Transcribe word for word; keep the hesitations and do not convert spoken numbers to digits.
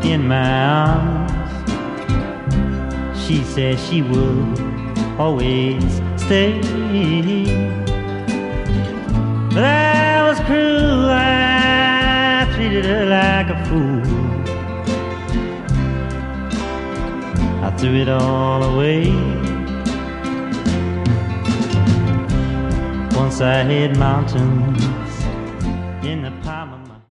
in my arms. She said she would always stay, but I was cruel, I treated her like a fool. I threw it all away. Once I hit mountains in the palm of